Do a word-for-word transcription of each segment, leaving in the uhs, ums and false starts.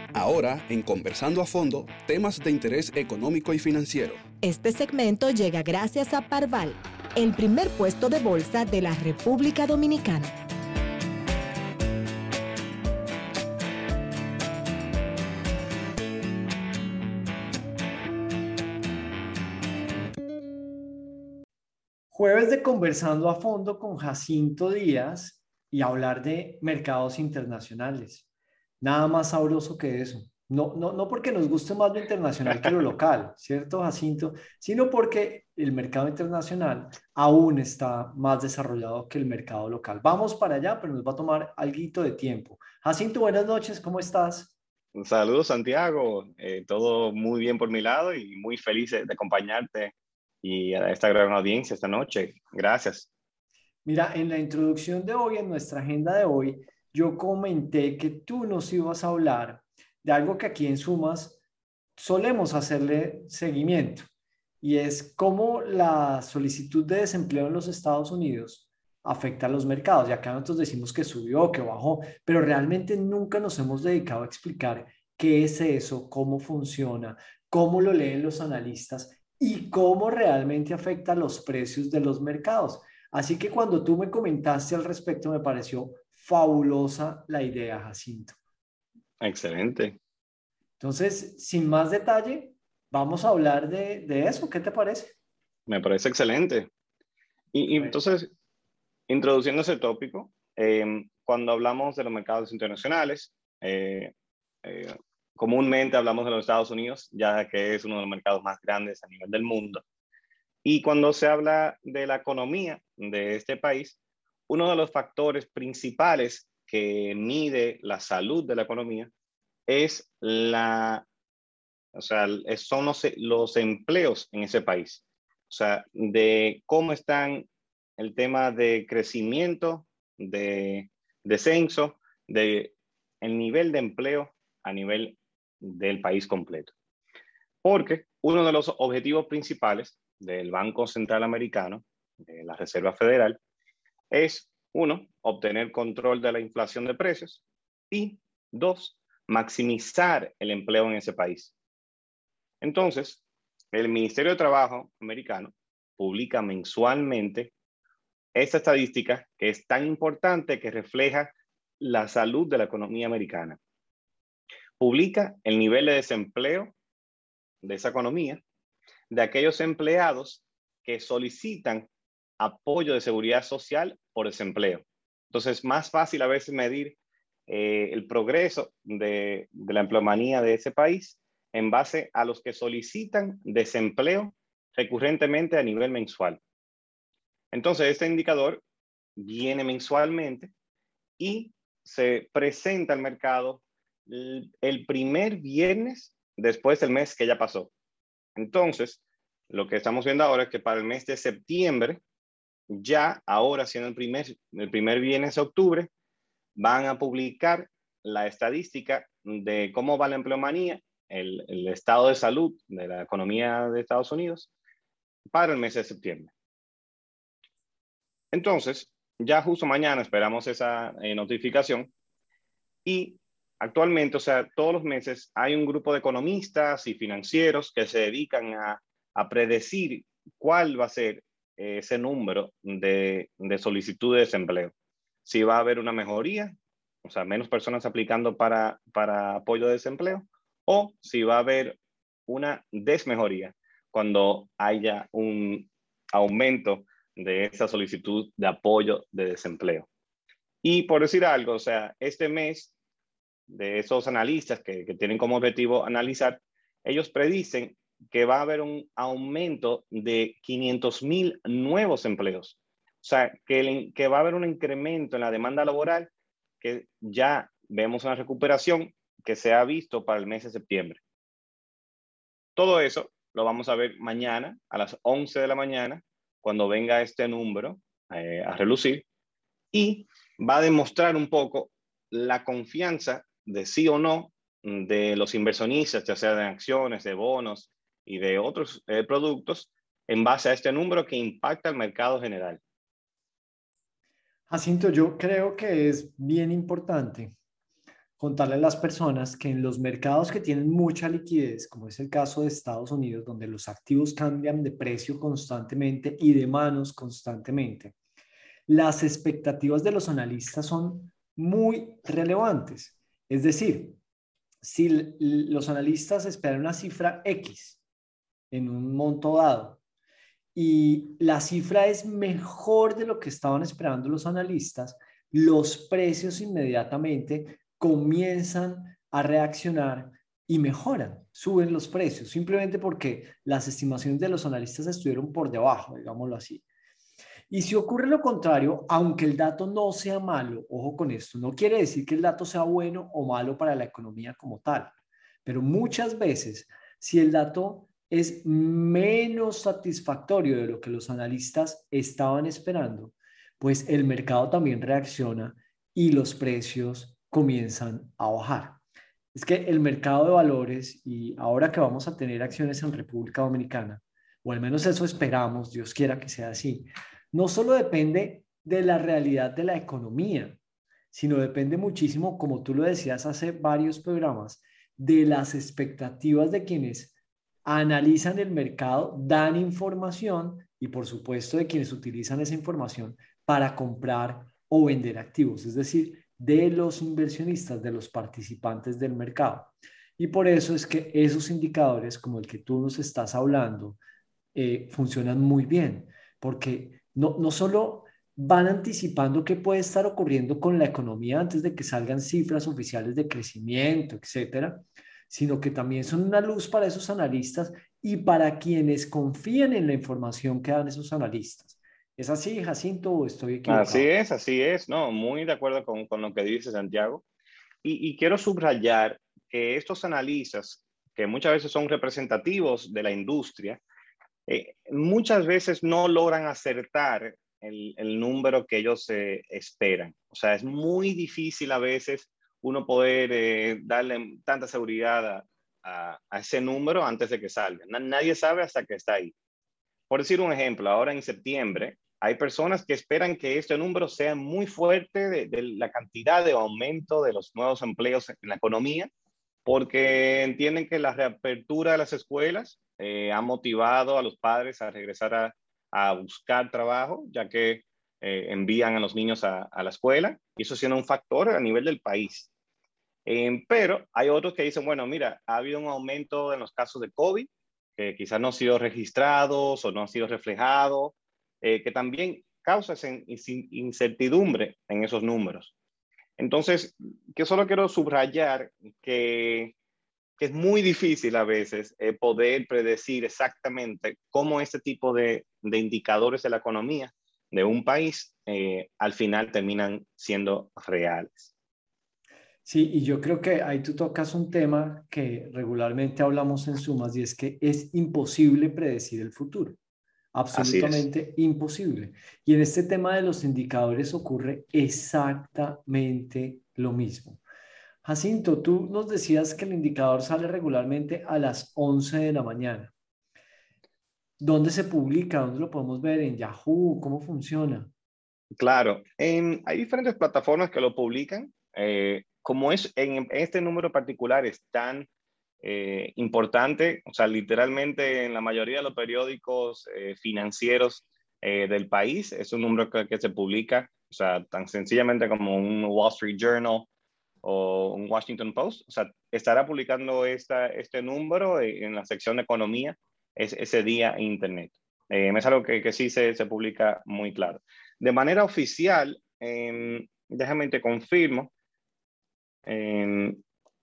Ahora, en Conversando a Fondo, temas de interés económico y financiero. Este segmento llega gracias a Parval, el primer puesto de bolsa de la República Dominicana. Jueves de Conversando a Fondo con Jacinto Díaz y hablar de mercados internacionales. Nada más sabroso que eso. No, no, no porque nos guste más lo internacional que lo local, ¿cierto, Jacinto? Sino porque el mercado internacional aún está más desarrollado que el mercado local. Vamos para allá, pero nos va a tomar alguito de tiempo. Jacinto, buenas noches, ¿cómo estás? Un saludo, Santiago. Eh, todo muy bien por mi lado y muy feliz de, de acompañarte y a esta gran audiencia esta noche. Gracias. Mira, en la introducción de hoy, en nuestra agenda de hoy, yo comenté que tú nos ibas a hablar de algo que aquí en Sumas solemos hacerle seguimiento, y es cómo la solicitud de desempleo en los Estados Unidos afecta a los mercados. Y acá nosotros decimos que subió, que bajó, pero realmente nunca nos hemos dedicado a explicar qué es eso, cómo funciona, cómo lo leen los analistas y cómo realmente afecta los precios de los mercados. Así que cuando tú me comentaste al respecto, me pareció fabulosa la idea, Jacinto. Excelente. Entonces, sin más detalle, vamos a hablar de, de eso. ¿Qué te parece? Me parece excelente. Y, y entonces, introduciendo ese tópico, eh, cuando hablamos de los mercados internacionales, eh, eh, comúnmente hablamos de los Estados Unidos, ya que es uno de los mercados más grandes a nivel del mundo. Y cuando se habla de la economía de este país, uno de los factores principales que mide la salud de la economía es la, o sea, son los, los empleos en ese país. O sea, de cómo están el tema de crecimiento, de descenso, de el nivel de empleo a nivel del país completo. Porque uno de los objetivos principales del Banco Central Americano, de la Reserva Federal, es, uno, obtener control de la inflación de precios y, dos, maximizar el empleo en ese país. Entonces, el Ministerio de Trabajo americano publica mensualmente esta estadística que es tan importante que refleja la salud de la economía americana. Publica el nivel de desempleo de esa economía, de aquellos empleados que solicitan apoyo de seguridad social por desempleo. Entonces, es más fácil a veces medir eh, el progreso de, de la empleomanía de ese país en base a los que solicitan desempleo recurrentemente a nivel mensual. Entonces, este indicador viene mensualmente y se presenta al mercado el, el primer viernes después del mes que ya pasó. Entonces, lo que estamos viendo ahora es que para el mes de septiembre, ya ahora siendo el primer, el primer viernes de octubre, van a publicar la estadística de cómo va la empleomanía, el, el estado de salud de la economía de Estados Unidos para el mes de septiembre. Entonces, ya justo mañana esperamos esa eh, notificación y actualmente, o sea, todos los meses hay un grupo de economistas y financieros que se dedican a, a predecir cuál va a ser ese número de, de solicitud de desempleo. Si va a haber una mejoría, o sea, menos personas aplicando para, para apoyo de desempleo, o si va a haber una desmejoría cuando haya un aumento de esa solicitud de apoyo de desempleo. Y por decir algo, o sea, este mes de esos analistas que, que tienen como objetivo analizar, ellos predicen que va a haber un aumento de quinientos mil nuevos empleos. O sea, que, el, que va a haber un incremento en la demanda laboral que ya vemos una recuperación que se ha visto para el mes de septiembre. Todo eso lo vamos a ver mañana a las once de la mañana, cuando venga este número eh, a relucir, y va a demostrar un poco la confianza de sí o no de los inversionistas, ya sea de acciones, de bonos y de otros eh, productos, en base a este número que impacta al mercado general. Jacinto, yo creo que es bien importante contarle a las personas que en los mercados que tienen mucha liquidez, como es el caso de Estados Unidos, donde los activos cambian de precio constantemente y de manos constantemente, las expectativas de los analistas son muy relevantes. Es decir, si los analistas esperan una cifra X en un monto dado y la cifra es mejor de lo que estaban esperando los analistas, los precios inmediatamente comienzan a reaccionar y mejoran, suben los precios, simplemente porque las estimaciones de los analistas estuvieron por debajo, digámoslo así. Y si ocurre lo contrario, aunque el dato no sea malo, ojo con esto, no quiere decir que el dato sea bueno o malo para la economía como tal, pero muchas veces, si el dato es menos satisfactorio de lo que los analistas estaban esperando, pues el mercado también reacciona y los precios comienzan a bajar. Es que el mercado de valores, y ahora que vamos a tener acciones en República Dominicana, o al menos eso esperamos, Dios quiera que sea así, no solo depende de la realidad de la economía, sino depende muchísimo, como tú lo decías hace varios programas, de las expectativas de quienes analizan el mercado, dan información y por supuesto de quienes utilizan esa información para comprar o vender activos, es decir, de los inversionistas, de los participantes del mercado. Y por eso es que esos indicadores, como el que tú nos estás hablando, eh, funcionan muy bien, porque no, no solo van anticipando qué puede estar ocurriendo con la economía antes de que salgan cifras oficiales de crecimiento, etcétera, sino que también son una luz para esos analistas y para quienes confían en la información que dan esos analistas. ¿Es así, Jacinto, o estoy Así equivocado? es, así es, no, muy de acuerdo con, con lo que dice Santiago. Y, y quiero subrayar que estos analistas, que muchas veces son representativos de la industria, eh, muchas veces no logran acertar el, el número que ellos eh, esperan. O sea, es muy difícil a veces uno poder eh, darle tanta seguridad a, a, a ese número antes de que salga. Nadie sabe hasta que está ahí. Por decir un ejemplo, ahora en septiembre hay personas que esperan que este número sea muy fuerte de, de la cantidad de aumento de los nuevos empleos en la economía, porque entienden que la reapertura de las escuelas eh, ha motivado a los padres a regresar a, a buscar trabajo, ya que eh, envían a los niños a, a la escuela, y eso siendo un factor a nivel del país. Eh, pero hay otros que dicen, bueno, mira, ha habido un aumento en los casos de COVID, que quizás no han sido registrados o no han sido reflejados, eh, que también causa incertidumbre en esos números. Entonces, yo solo quiero subrayar que, que es muy difícil a veces eh, poder predecir exactamente cómo este tipo de, de indicadores de la economía de un país eh, al final terminan siendo reales. Sí, y yo creo que ahí tú tocas un tema que regularmente hablamos en Sumas y es que es imposible predecir el futuro, Así es. absolutamente imposible. Y en este tema de los indicadores ocurre exactamente lo mismo. Jacinto, tú nos decías que el indicador sale regularmente a las once de la mañana. ¿Dónde se publica? ¿Dónde lo podemos ver? ¿En Yahoo? ¿Cómo funciona? Claro, en, hay diferentes plataformas que lo publican. Eh, como es en este número particular es tan eh, importante, o sea, literalmente en la mayoría de los periódicos eh, financieros eh, del país es un número que, que se publica, o sea, tan sencillamente como un Wall Street Journal o un Washington Post, o sea, estará publicando esta, este número en la sección de economía es, ese día en Internet. Eh, es algo que, que sí se, se publica muy claro. De manera oficial, eh, déjame te confirmo, eh,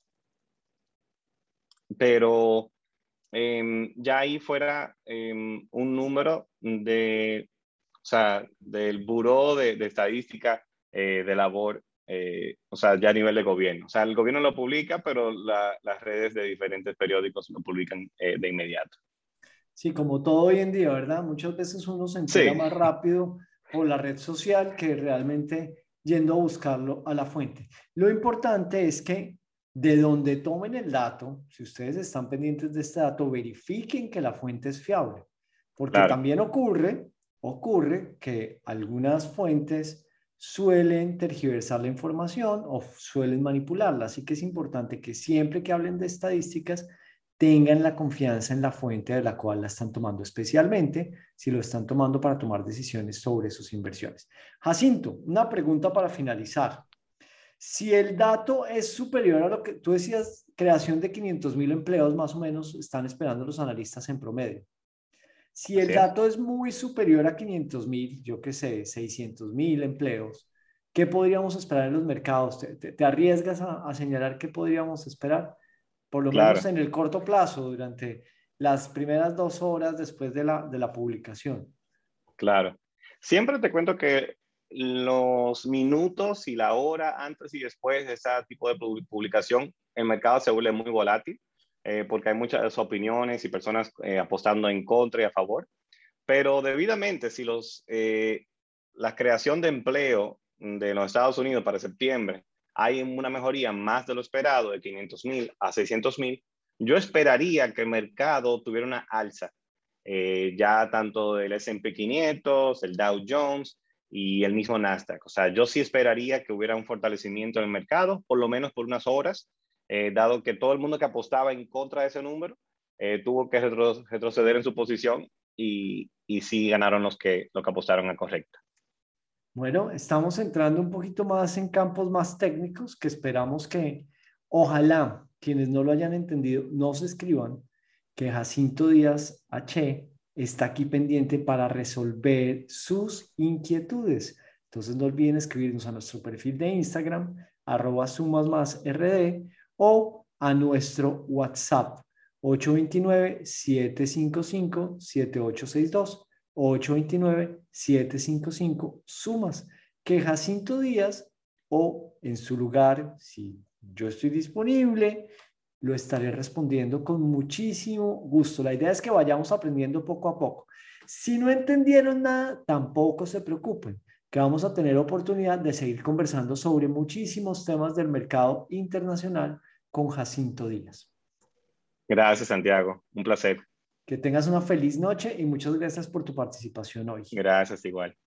pero eh, ya ahí fuera eh, un número de, o sea, del Buró de, de Estadística eh, de Labor, eh, o sea, ya a nivel de gobierno. O sea, el gobierno lo publica, pero la, las redes de diferentes periódicos lo publican eh, de inmediato. Sí, como todo hoy en día, ¿verdad? Muchas veces uno se entera Sí, más rápido por la red social que realmente yendo a buscarlo a la fuente. Lo importante es que de donde tomen el dato, si ustedes están pendientes de este dato, verifiquen que la fuente es fiable, porque claro. también ocurre, ocurre que algunas fuentes suelen tergiversar la información o suelen manipularla. Así que es importante que siempre que hablen de estadísticas tengan la confianza en la fuente de la cual la están tomando, especialmente si lo están tomando para tomar decisiones sobre sus inversiones. Jacinto, una pregunta para finalizar. Si el dato es superior a lo que tú decías, creación de quinientos mil empleos más o menos están esperando los analistas en promedio. Si el dato es muy superior a quinientos mil, yo qué sé, seiscientos mil empleos, ¿qué podríamos esperar en los mercados? ¿Te, te, te arriesgas a, a señalar qué podríamos esperar? Por lo Claro, menos en el corto plazo, durante las primeras dos horas después de la, de la publicación. claro. Siempre te cuento que los minutos y la hora antes y después de ese tipo de publicación, el mercado se vuelve muy volátil eh, porque hay muchas opiniones y personas eh, apostando en contra y a favor. Pero debidamente, si los, eh, la creación de empleo de los Estados Unidos para septiembre hay una mejoría más de lo esperado, de quinientos mil a seiscientos mil, yo esperaría que el mercado tuviera una alza, eh, ya tanto del ese and pe quinientos, el Dow Jones y el mismo Nasdaq. O sea, yo sí esperaría que hubiera un fortalecimiento en el mercado, por lo menos por unas horas, eh, dado que todo el mundo que apostaba en contra de ese número eh, tuvo que retro retroceder en su posición y, y sí ganaron los que, los que apostaron a correcta. Bueno, estamos entrando un poquito más en campos más técnicos que esperamos que, ojalá, quienes no lo hayan entendido, nos escriban que Jacinto Díaz H está aquí pendiente para resolver sus inquietudes. Entonces no olviden escribirnos a nuestro perfil de Instagram, arroba sumas más rd, o a nuestro WhatsApp, ocho dos nueve, siete cinco cinco, siete ocho seis dos. ocho dos nueve, siete cinco cinco, sumas, que Jacinto Díaz o en su lugar, si yo estoy disponible, lo estaré respondiendo con muchísimo gusto. La idea es que vayamos aprendiendo poco a poco. Si no entendieron nada, tampoco se preocupen, que vamos a tener oportunidad de seguir conversando sobre muchísimos temas del mercado internacional con Jacinto Díaz. Gracias, Santiago. Un placer. Que tengas una feliz noche y muchas gracias por tu participación hoy. Gracias, igual.